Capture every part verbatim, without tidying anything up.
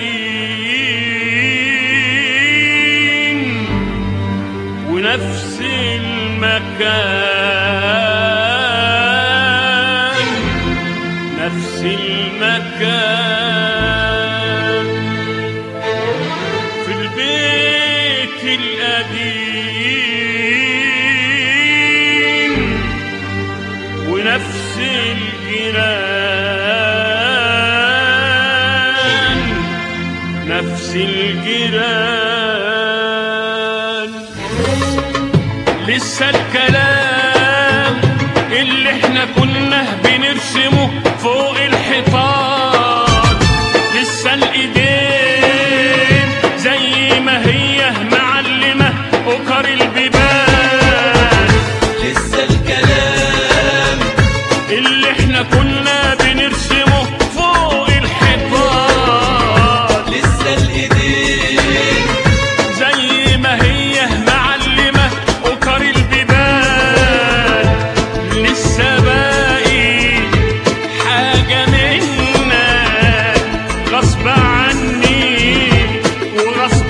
القديم ونفس المكان، نفس المكان في البيت القديم ونفس الجيران، نفس الجيران. لسه الكلام اللي احنا كنا بنرسمه فوق الحيطان، لسه الايدين زي ما هي معلمة أكر البيبان. لسه الكلام اللي احنا كنا بنرسمه فوق الحيطان، لسه الايدين زي ما هي معلمة أكر البيبان. لسه باقي حاجة منك غصب عني وغصب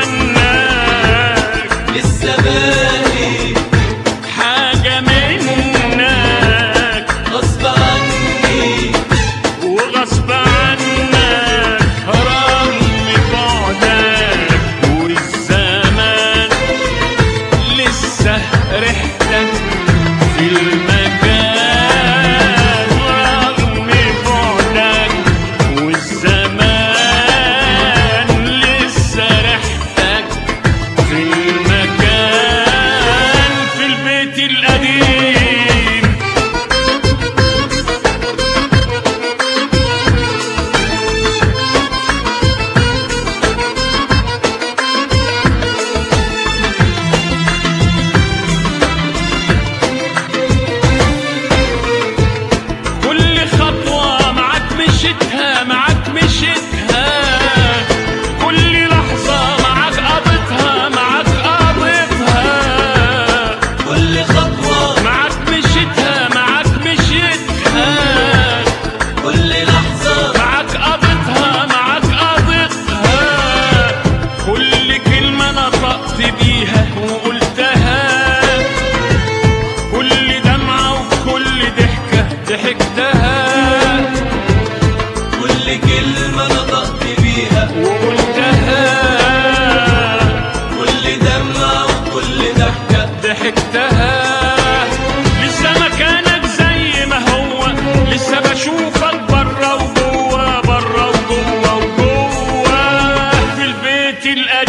عنك، لسه باقي حاجة منك غصب عني وغصب عنك. رغم بعدك والزمان لسه ريحتك في المكان، رغم بعدك والزمان لسه ريحتك في المكان في البيت القديم. كل خطوة معاك مشيتها معاك مشيتها، كل لحظة معاك قضيتها معاك قضيتها، كل خطوة معاك مشيتها معاك مشيتها، كل لحظة معاك قضيتها معاك قضيتها. كل كلمة نطقت بيها وقلتها، كل دمعة وكل ضحكة ضحكتها، كل كلمة نطقت بيها وقلتها، كل دمعة وكل ضحكة ضحكتها. لسه مكانك زي ما هو، لسه بشوفك برا وجوا برا وجوا وجوا في البيت القديم.